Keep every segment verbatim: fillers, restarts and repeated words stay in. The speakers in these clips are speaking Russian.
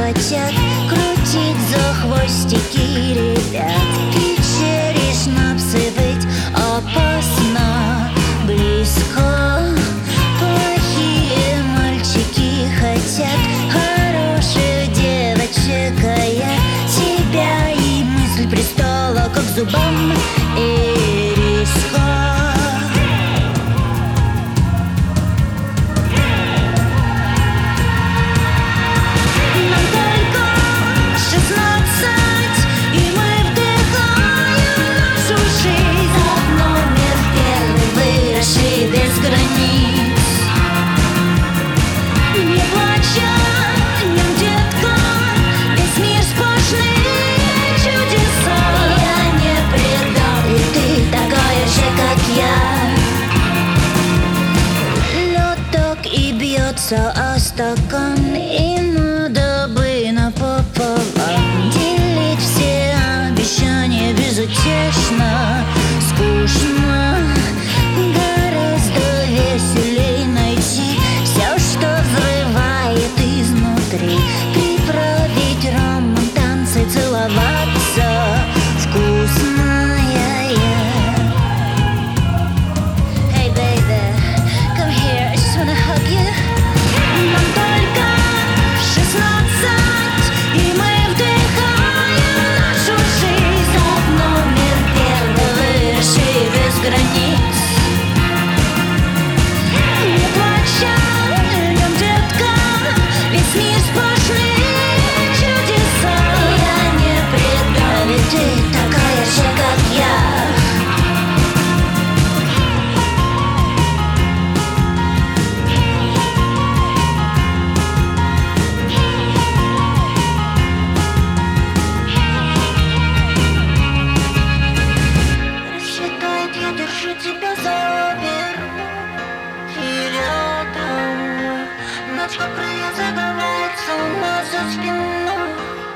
хотят крутить за хвостики ребят. Вечеришь напсы быть опасно близко. Плохие мальчики хотят хороших девочек, а я тебя, и мысль пристала как к зубам ириска. А стакан, и надо бы напополам делить все обещания безутешно. Скучно, гораздо веселей найти все, что взрывает изнутри. Приправить роман, танцы, целоваться вкусно. Hey baby, come here, I just wanna hug you. Добрые загорается у нас за спиной.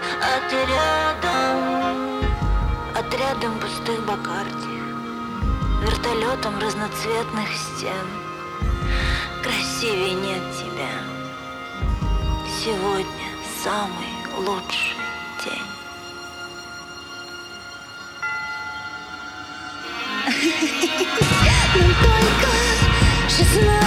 Отрядом, отрядом пустых Бакарди, вертолетом разноцветных стен. Красивее нет тебя. Сегодня самый лучший день. Но только шестнадцать.